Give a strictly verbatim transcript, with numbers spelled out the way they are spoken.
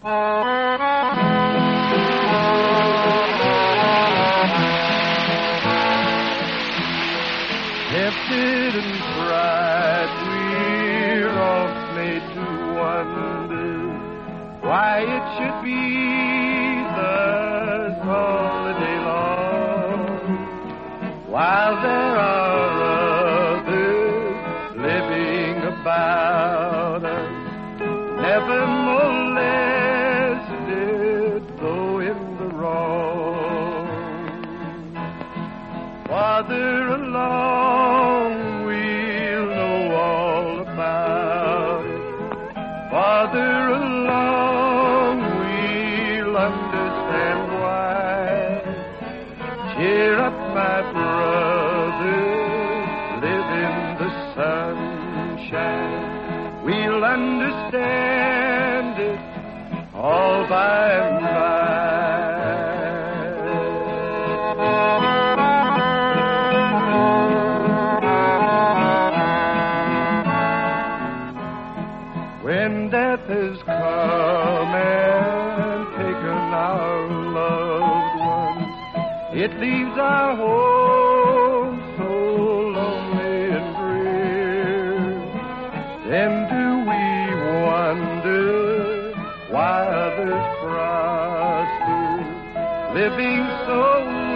Tempted and fried, we're oft made to wonder why it should be thus all the day long, while there are others living about us, never molested, though in the wrong. Farther along, we'll know all about it. Farther along, we'll understand why. Cheer up, my brother, live in the sunshine. We'll understand it all by and by. When death has come and taken our loved ones, it leaves our home so lonely and drear. Then do we wonder why others prosper, living so